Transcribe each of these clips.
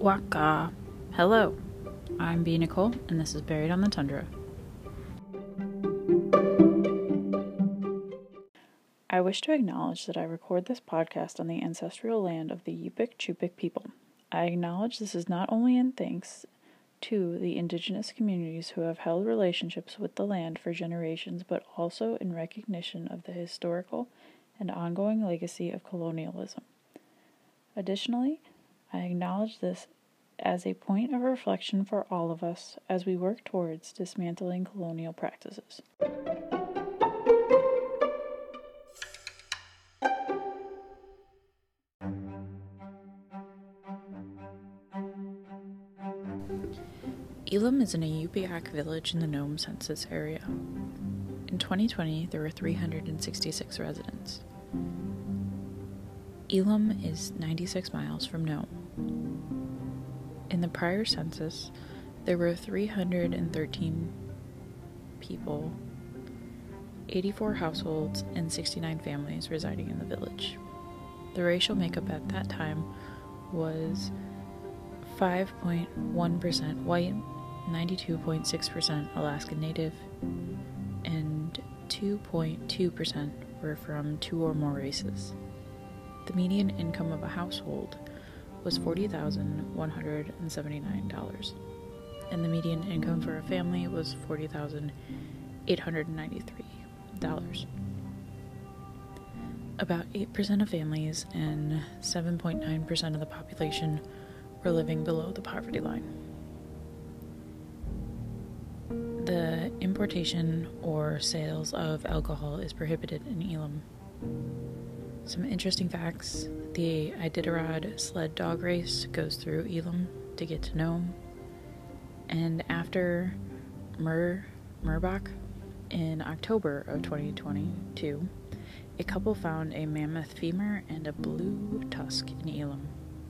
Waka. Hello, I'm B. Nicole, and this is Buried on the Tundra. I wish to acknowledge that I record this podcast on the ancestral land of the Yupik Chupik people. I acknowledge this is not only in thanks to the indigenous communities who have held relationships with the land for generations, but also in recognition of the historical and ongoing legacy of colonialism. Additionally, I acknowledge this as a point of reflection for all of us as we work towards dismantling colonial practices. Elam is in a Yupik village in the Nome census area. In 2020, there were 366 residents. Elam is 96 miles from Nome. In the prior census, there were 313 people, 84 households, and 69 families residing in the village. The racial makeup at that time was 5.1% white, 92.6% Alaskan Native, and 2.2% were from two or more races. The median income of a household was $40,179, and the median income for a family was $40,893. About 8% of families and 7.9% of the population were living below the poverty line. The importation or sales of alcohol is prohibited in Elam. Some interesting facts: the Iditarod sled dog race goes through Elam to get to Nome. And after Murbach in October of 2022, a couple found a mammoth femur and a blue tusk in Elam.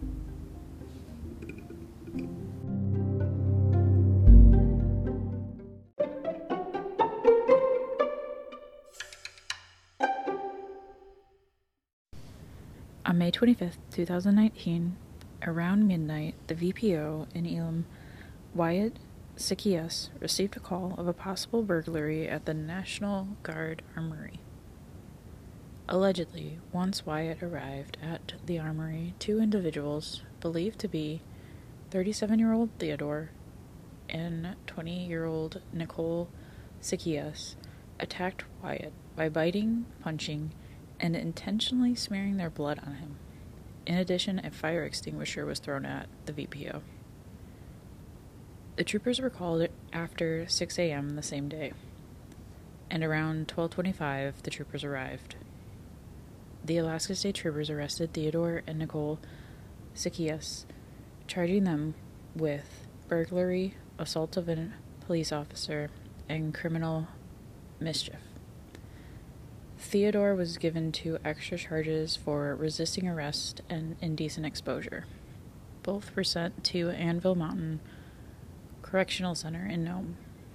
On May 25th, 2019, around midnight, the VPO in Elam, Wyatt Zacchaeus, received a call of a possible burglary at the National Guard Armory. Allegedly, once Wyatt arrived at the armory, two individuals, believed to be 37-year-old Theodore and 20-year-old Nicole Zacchaeus, attacked Wyatt by biting, punching, and intentionally smearing their blood on him. In addition, a fire extinguisher was thrown at the VPO. The troopers were called after 6 a.m. the same day, and around 12:25 the troopers arrived. The Alaska State Troopers arrested Theodore and Nicole Zacchaeus, charging them with burglary, assault of a police officer, and criminal mischief. Theodore was given 2 extra charges for resisting arrest and indecent exposure. Both were sent to Anvil Mountain Correctional Center in Nome.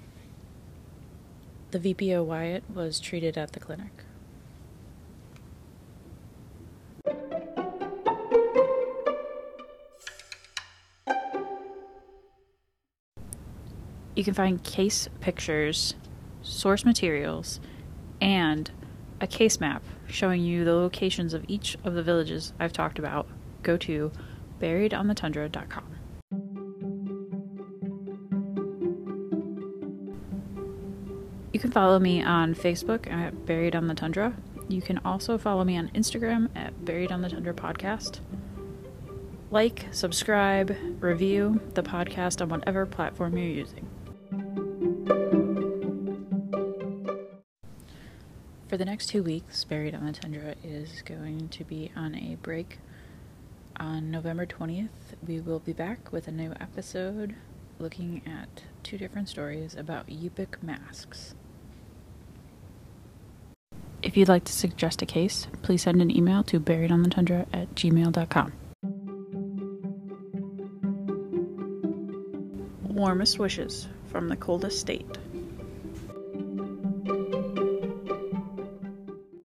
The VPO Wyatt was treated at the clinic. You can find case pictures, source materials, and a case map showing you the locations of each of the villages I've talked about. Go to buriedonthetundra.com. You can follow me on Facebook at Buried on the Tundra. You can also follow me on Instagram at Buried on the Tundra Podcast. Like, subscribe, review the podcast on whatever platform you're using. For the next 2 weeks, Buried on the Tundra is going to be on a break. On November 20th, we will be back with a new episode looking at 2 different stories about Yupik masks. If you'd like to suggest a case, please send an email to buriedonthetundra@gmail.com. Warmest wishes from the coldest state.